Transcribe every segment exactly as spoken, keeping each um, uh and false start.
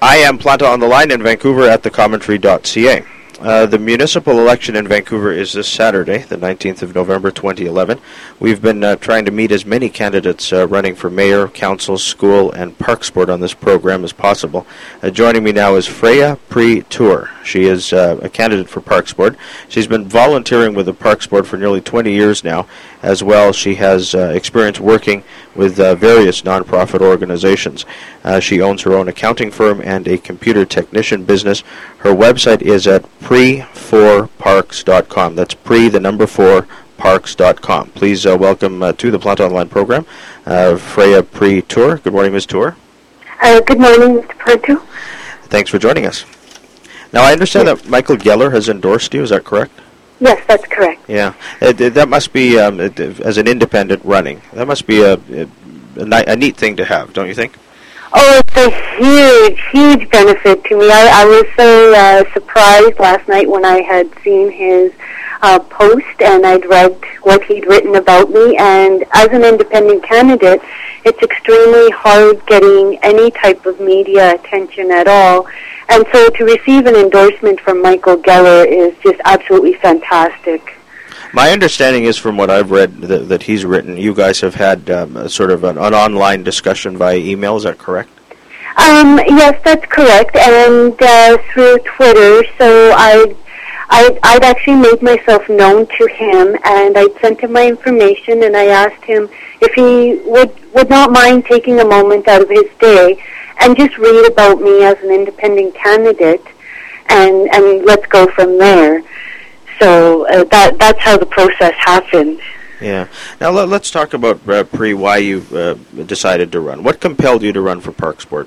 I am Planta on the line in Vancouver at the commentary dot c a. Uh, the municipal election in Vancouver is this Saturday, the nineteenth of November, twenty eleven. We've been uh, trying to meet as many candidates uh, running for mayor, council, school, and parks board on this program as possible. Uh, joining me now is Freya Pre-Tour. She is uh, a candidate for Parks Board. She's been volunteering with the Parks Board for nearly twenty years now. As well, she has uh, experience working with uh, various nonprofit organizations. Uh, she owns her own accounting firm and a computer technician business. Her website is at pre four parks dot com. That's pre, the number four, parks dot com. Please uh, welcome uh, to the Planta Online program, uh, Freya Pre-Tour. Good morning, Miz Tour. Uh, good morning, Mister Parto. Thanks for joining us. Now, I understand yes. that Michael Geller has endorsed you. Is that correct? Yes, that's correct. Yeah, it, it, that must be, um, it, as an independent running, that must be a, a, a neat thing to have, don't you think? Oh, it's a huge, huge benefit to me. I, I was so uh, surprised last night when I had seen his uh, post and I'd read what he'd written about me. And as an independent candidate, it's extremely hard getting any type of media attention at all. And so to receive an endorsement from Michael Geller is just absolutely fantastic. My understanding is, from what I've read that, that he's written, you guys have had um, a sort of an, an online discussion via email. Is that correct? Um, yes, that's correct, and uh, through Twitter. So I, I, I'd actually made myself known to him, and I'd sent him my information, and I asked him if he would would not mind taking a moment out of his day and just read about me as an independent candidate, and and let's go from there. So uh, that that's how the process happened. Yeah. Now let, let's talk about uh, Pre. Why you uh, decided to run. What compelled you to run for Parks Board?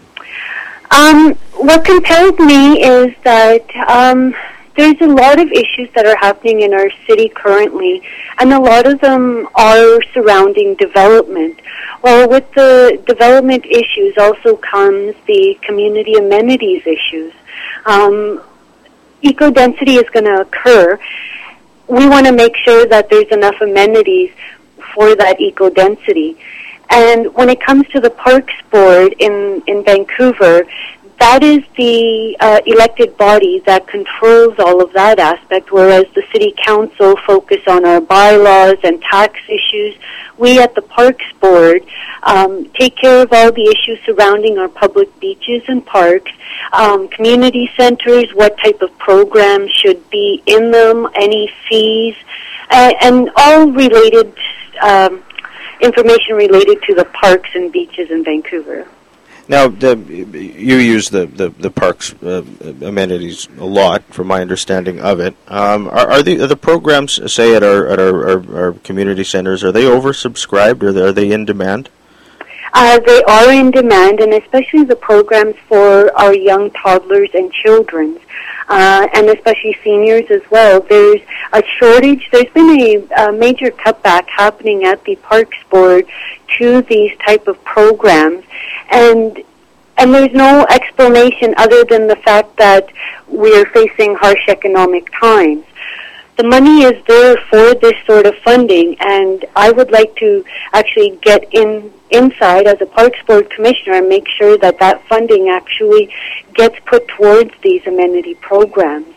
Um, what compelled me is that um, there's a lot of issues that are happening in our city currently, and a lot of them are surrounding development. Well, with the development issues also comes the community amenities issues. Um, eco-density is going to occur. We want to make sure that there's enough amenities for that eco-density. And when it comes to the Parks Board in, in Vancouver, that is the uh, elected body that controls all of that aspect, whereas the City Council focus on our bylaws and tax issues. We at the Parks Board um, take care of all the issues surrounding our public beaches and parks, um, community centers, what type of programs should be in them, any fees, uh, and all related um, information related to the parks and beaches in Vancouver. Now, the, you use the, the, the parks uh, amenities a lot, from my understanding of it. Um, are, are, the, are the programs, say, at our at our, our, our community centers, are they oversubscribed, or are they in demand? Uh, they are in demand, and especially the programs for our young toddlers and children, uh, and especially seniors as well. There's a shortage. There's been a, a major cutback happening at the Parks Board to these type of programs, and and there's no explanation other than the fact that we're facing harsh economic times. The money is there for this sort of funding, and I would like to actually get in inside as a Parks Board Commissioner and make sure that that funding actually gets put towards these amenity programs.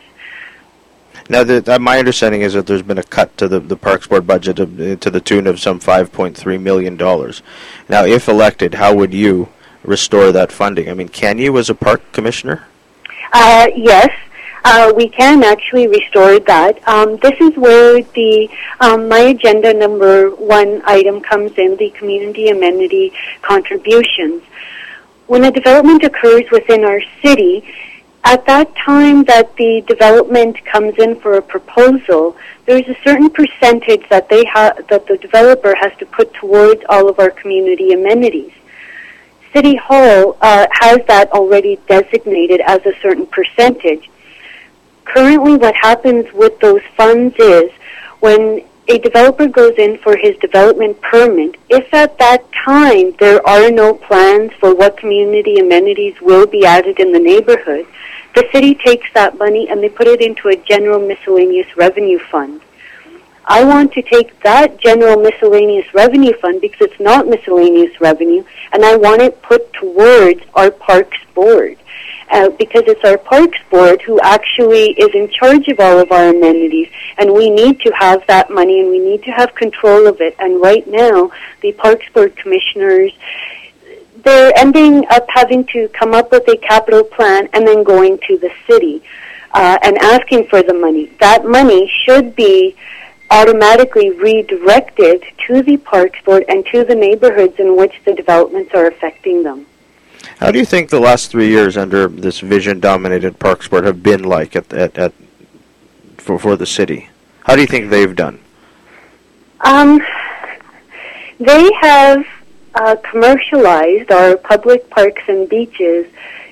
Now, the, uh, my understanding is that there's been a cut to the, the Parks Board budget of, uh, to the tune of some five point three million dollars. Now, if elected, how would you restore that funding? I mean, can you as a park commissioner? Uh, yes. Uh, we can actually restore that. Um, this is where the um, my agenda number one item comes in, the community amenity contributions. When a development occurs within our city, at that time that the development comes in for a proposal, there's a certain percentage that they ha- that the developer has to put towards all of our community amenities. City Hall uh, has that already designated as a certain percentage. Currently, what happens with those funds is when a developer goes in for his development permit, if at that time there are no plans for what community amenities will be added in the neighborhood, the city takes that money and they put it into a general miscellaneous revenue fund. I want to take that general miscellaneous revenue fund, because it's not miscellaneous revenue, and I want it put towards our Parks Board. uh, because it's our Parks Board who actually is in charge of all of our amenities, and we need to have that money and we need to have control of it. And right now, the Parks Board commissioners, they're ending up having to come up with a capital plan and then going to the city uh, and asking for the money. That money should be automatically redirected to the Parks Board and to the neighborhoods in which the developments are affecting them. How do you think the last three years under this vision-dominated Parks Board have been like at, at, at for for the city? How do you think they've done? Um, they have uh, commercialized our public parks and beaches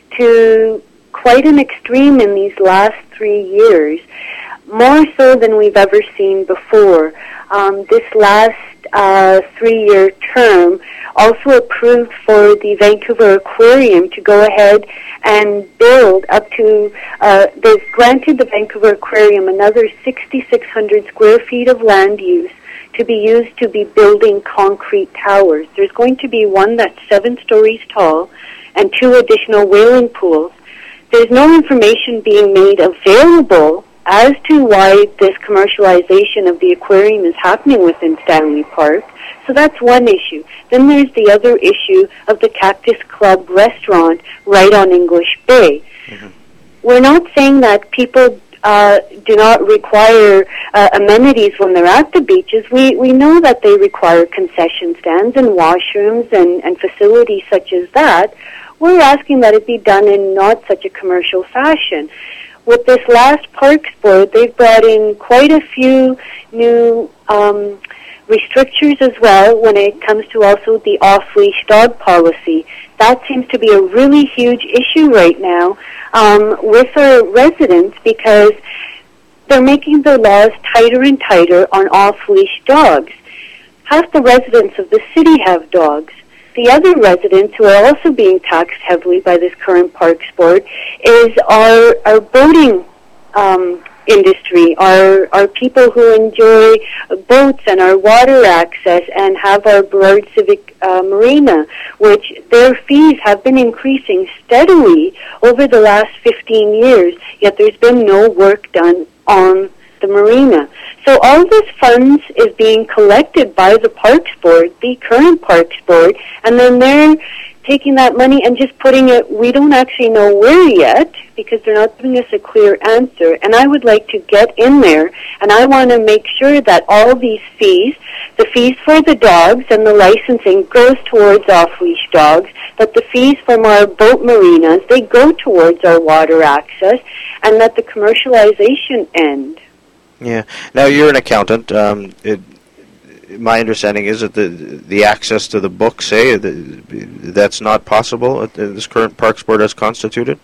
to quite an extreme in these last three years. More so than we've ever seen before. Um, this last uh, three-year term also approved for the Vancouver Aquarium to go ahead and build up to, uh, they've granted the Vancouver Aquarium another six thousand six hundred square feet of land use to be used to be building concrete towers. There's going to be one that's seven stories tall and two additional whaling pools. There's no information being made available as to why this commercialization of the aquarium is happening within Stanley Park. So that's one issue. Then there's the other issue of the Cactus Club restaurant right on English Bay. Mm-hmm. We're not saying that people uh, do not require uh, amenities when they're at the beaches. We we know that they require concession stands and washrooms and, and facilities such as that. We're asking that it be done in not such a commercial fashion. With this last Parks Board, they've brought in quite a few new um, restrictions as well when it comes to also the off-leash dog policy. That seems to be a really huge issue right now um, with our residents because they're making the laws tighter and tighter on off-leash dogs. Half the residents of the city have dogs. The other residents who are also being taxed heavily by this current Parks Board is our, our boating um, industry, our, our people who enjoy boats and our water access and have our Burrard Civic uh, Marina, which their fees have been increasing steadily over the last fifteen years, yet there's been no work done on the marina. So all this funds is being collected by the Parks Board, the current Parks Board, and then they're taking that money and just putting it, we don't actually know where yet, because they're not giving us a clear answer. And I would like to get in there, and I want to make sure that all these fees, the fees for the dogs and the licensing goes towards off-leash dogs, that the fees from our boat marinas, they go towards our water access, and that the commercialization end. Yeah. Now, you're an accountant. Um, it, my understanding is that the the access to the books, say, the, that's not possible at this current Parks Board as constituted?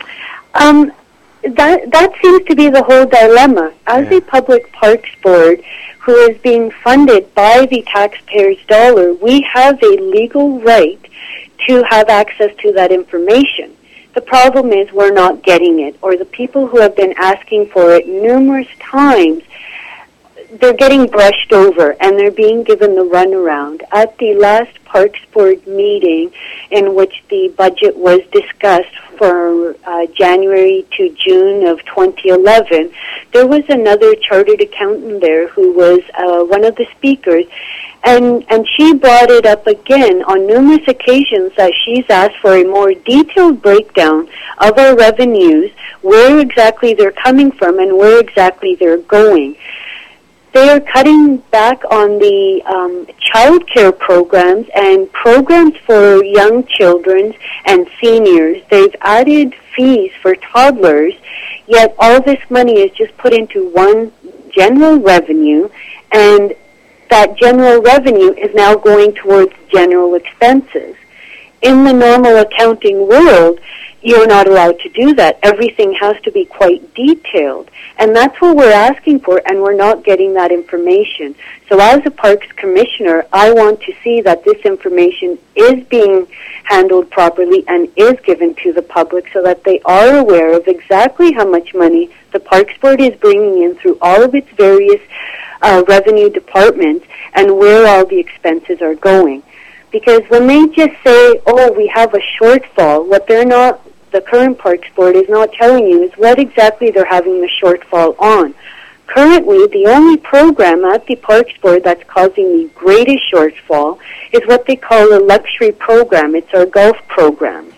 Um, that that seems to be the whole dilemma. As yeah. a public Parks Board who is being funded by the taxpayers' dollar, we have a legal right to have access to that information. The problem is we're not getting it, or the people who have been asking for it numerous times, they're getting brushed over and they're being given the runaround. At the last Parks Board meeting in which the budget was discussed for uh, January to June of twenty eleven, there was another chartered accountant there who was uh, one of the speakers. And and she brought it up again on numerous occasions that she's asked for a more detailed breakdown of our revenues, where exactly they're coming from and where exactly they're going. They are cutting back on the um, child care programs and programs for young children and seniors. They've added fees for toddlers, yet all this money is just put into one general revenue, and that general revenue is now going towards general expenses. In the normal accounting world, you're not allowed to do that. Everything has to be quite detailed. And that's what we're asking for, and we're not getting that information. So as a Parks Commissioner, I want to see that this information is being handled properly and is given to the public so that they are aware of exactly how much money the Parks Board is bringing in through all of its various uh, revenue departments and where all the expenses are going. Because when they just say, oh, we have a shortfall, what they're not the current Parks Board is not telling you is what exactly they're having the shortfall on. Currently, the only program at the Parks Board that's causing the greatest shortfall is what they call a luxury program. It's our golf programs.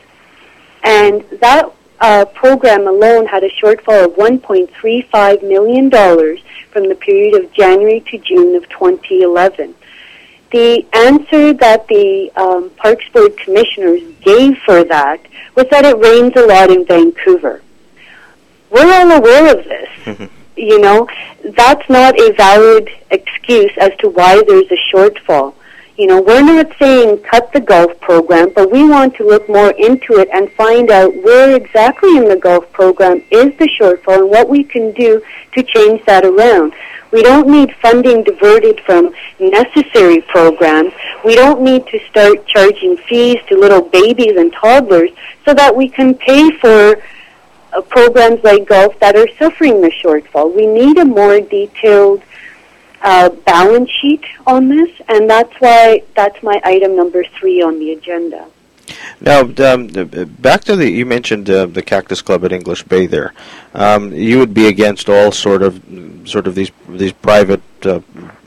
And that uh, program alone had a shortfall of one point three five million dollars from the period of January to June of twenty eleven. The answer that the um, Parks Board commissioners gave for that was that it rains a lot in Vancouver. We're all aware of this. Mm-hmm. You know, that's not a valid excuse as to why there's a shortfall. You know, we're not saying cut the golf program, but we want to look more into it and find out where exactly in the golf program is the shortfall and what we can do to change that around. We don't need funding diverted from necessary programs. We don't need to start charging fees to little babies and toddlers so that we can pay for uh, programs like golf that are suffering the shortfall. We need a more detailed uh, balance sheet on this, and that's why that's my item number three on the agenda. Now, um, back to the, you mentioned uh, the Cactus Club at English Bay there. Um, you would be against all sort of sort of these these private uh,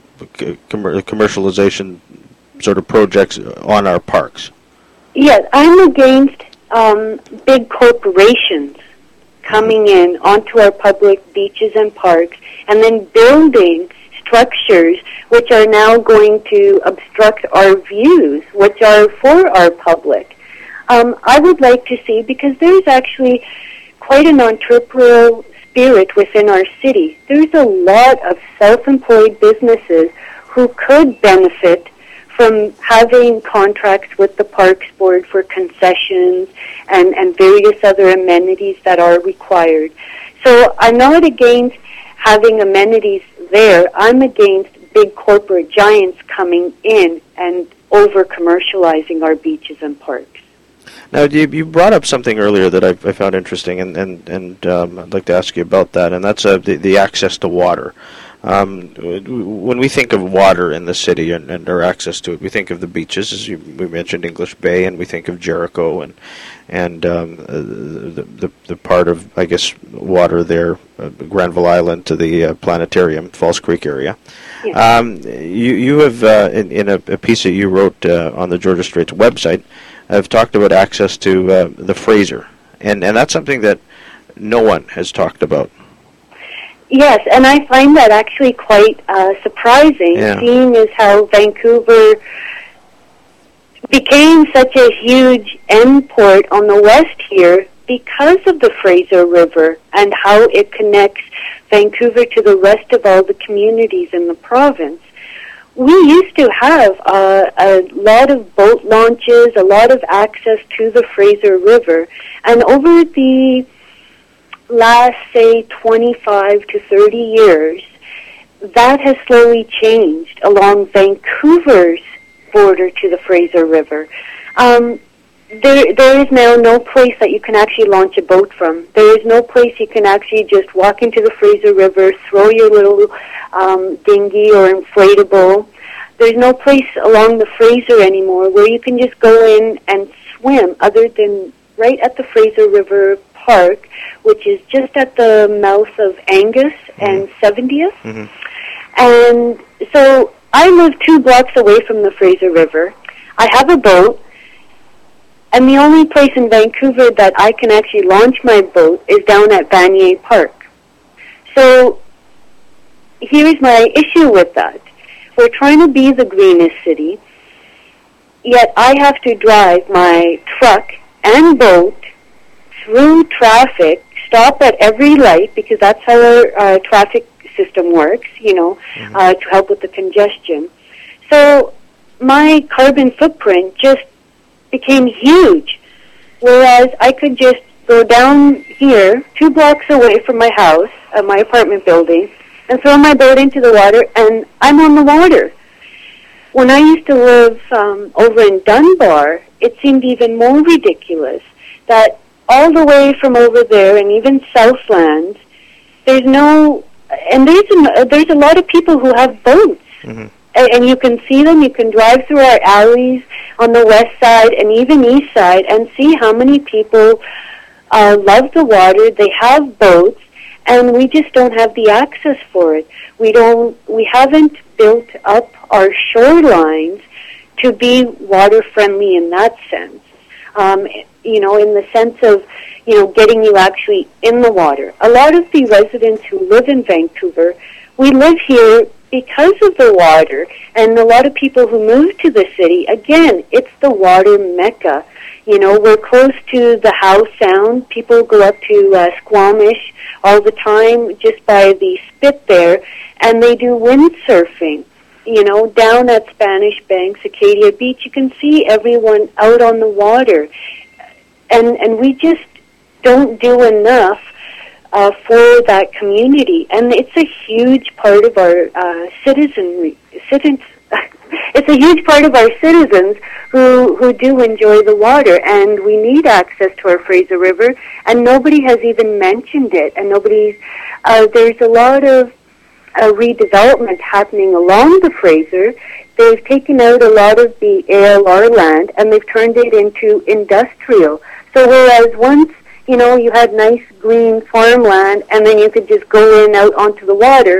com- commercialization sort of projects on our parks. Yes, I'm against um, big corporations coming in onto our public beaches and parks and then building structures which are now going to obstruct our views, which are for our public. Um, I would like to see, because there's actually quite an entrepreneurial spirit within our city. There's a lot of self-employed businesses who could benefit from having contracts with the Parks Board for concessions and, and various other amenities that are required. So I'm not against having amenities there. I'm against big corporate giants coming in and over-commercializing our beaches and parks. Now, you, you brought up something earlier that I, I found interesting, and, and, and um, I'd like to ask you about that, and that's uh, the, the access to water. Um, when we think of water in the city and, and our access to it, we think of the beaches, as you, we mentioned English Bay, and we think of Jericho and and um, the, the the part of, I guess, water there, uh, Granville Island to the uh, planetarium, Falls Creek area. Yes. Um, you you have uh, in, in a, a piece that you wrote uh, on the Georgia Straits website, have talked about access to uh, the Fraser, and and that's something that no one has talked about. Yes, and I find that actually quite uh, surprising, yeah. seeing as how Vancouver became such a huge end port on the west here because of the Fraser River and how it connects Vancouver to the rest of all the communities in the province. We used to have uh, a lot of boat launches, a lot of access to the Fraser River, and over the last, say, twenty-five to thirty years, that has slowly changed along Vancouver's border to the Fraser River. Um, there, there is now no place that you can actually launch a boat from. There is no place you can actually just walk into the Fraser River, throw your little um, dinghy or inflatable. There's no place along the Fraser anymore where you can just go in and swim other than right at the Fraser River Park, which is just at the mouth of Angus mm-hmm. and seventieth. Mm-hmm. And so I live two blocks away from the Fraser River. I have a boat, and the only place in Vancouver that I can actually launch my boat is down at Vanier Park. So here's my issue with that. We're trying to be the greenest city, yet I have to drive my truck and boat through traffic, stop at every light, because that's how our uh, traffic system works, you know, mm-hmm. uh, to help with the congestion. So my carbon footprint just became huge, whereas I could just go down here, two blocks away from my house, uh, my apartment building, and throw my boat into the water, and I'm on the water. When I used to live um, over in Dunbar, it seemed even more ridiculous that all the way from over there, and even Southland, there's no, and there's a, there's a lot of people who have boats, mm-hmm. and, and you can see them. You can drive through our alleys on the west side and even east side, and see how many people uh, love the water. They have boats, and we just don't have the access for it. We don't. We haven't built up our shorelines to be water friendly in that sense. Um, you know, in the sense of, you know, getting you actually in the water. A lot of the residents who live in Vancouver, we live here because of the water, and a lot of people who move to the city, again, it's the water mecca. You know, we're close to the Howe Sound. People go up to uh, Squamish all the time just by the spit there, and they do windsurfing. You know, down at Spanish Banks, Acadia Beach, you can see everyone out on the water. And and we just don't do enough uh, for that community. And it's a huge part of our uh, citizenry. Citizens, it's a huge part of our citizens who, who do enjoy the water. And we need access to our Fraser River. And nobody has even mentioned it. And nobody's, uh, there's a lot of a redevelopment happening along the Fraser. They've taken out a lot of the A L R land and they've turned it into industrial. So whereas once, you know, you had nice green farmland and then you could just go in out onto the water,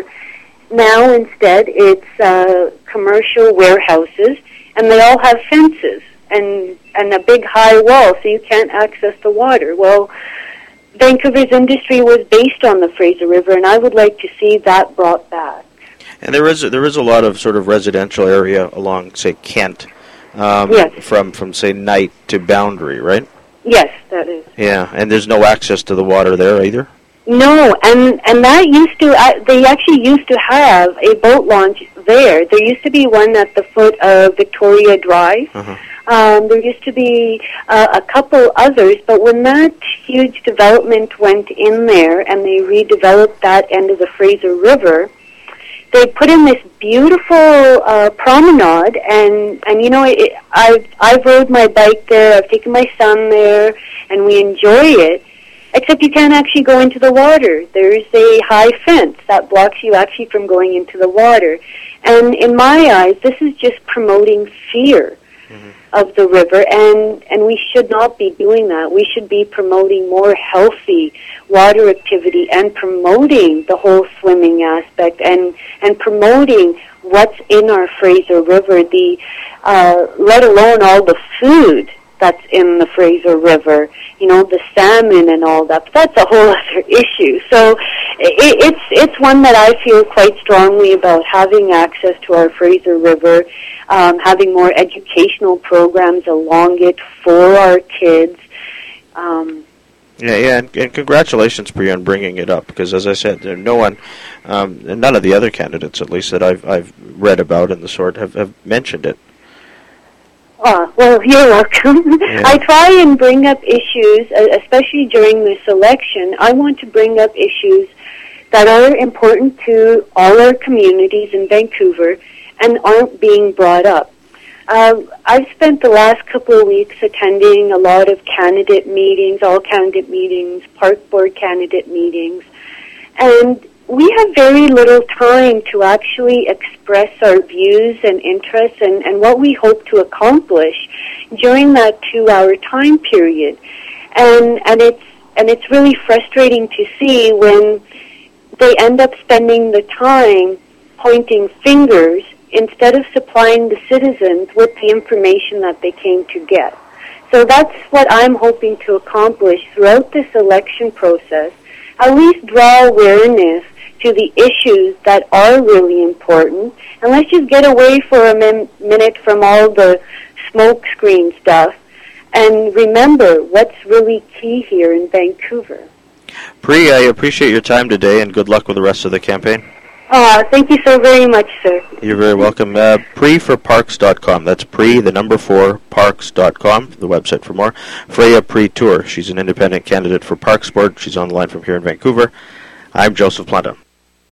now instead it's uh, commercial warehouses, and they all have fences and, and a big high wall so you can't access the water. Well, Vancouver's industry was based on the Fraser River, and I would like to see that brought back. And there is there is a lot of sort of residential area along, say, Kent, um, yes. from from say Knight to Boundary, right? Yes, that is. Yeah, and there's no access to the water there either. No, and and that used to uh, they actually used to have a boat launch there. There used to be one at the foot of Victoria Drive. Uh-huh. Um, there used to be uh, a couple others, but when that huge development went in there and they redeveloped that end of the Fraser River, they put in this beautiful uh, promenade, and, and you know, it, I've, I've rode my bike there, I've taken my son there, and we enjoy it, except you can't actually go into the water. There's a high fence that blocks you actually from going into the water. And in my eyes, this is just promoting fear. Mm-hmm. Of the river, and, and we should not be doing that. We should be promoting more healthy water activity and promoting the whole swimming aspect and, and promoting what's in our Fraser River, the uh, let alone all the food that's in the Fraser River, you know, the salmon and all that. But that's a whole other issue. So it, it's it's one that I feel quite strongly about, having access to our Fraser River, um, having more educational programs along it for our kids. Um, yeah, yeah, and, and congratulations, Priya, on bringing it up, because as I said, there, no one, um, and none of the other candidates, at least that I've I've read about in the sort, have, have mentioned it. Oh, well, you're welcome. Yeah. I try and bring up issues, especially during this election. I want to bring up issues that are important to all our communities in Vancouver and aren't being brought up. Uh, I've spent the last couple of weeks attending a lot of candidate meetings, all candidate meetings, park board candidate meetings, and we have very little time to actually express our views and interests and, and what we hope to accomplish during that two-hour time period. And and it's and it's really frustrating to see when they end up spending the time pointing fingers instead of supplying the citizens with the information that they came to get. So that's what I'm hoping to accomplish throughout this election process, at least draw awareness to the issues that are really important, and let's just get away for a min- minute from all the smoke screen stuff and remember what's really key here in Vancouver. Pri, I appreciate your time today, and good luck with the rest of the campaign. Uh, thank you so very much, sir. You're very welcome. Uh, Pri for Parks dot com. That's Pri, the number four, Parks dot com, the website for more. Freya Pri Tour. She's an independent candidate for Parks Board. She's on the line from here in Vancouver. I'm Joseph Planta.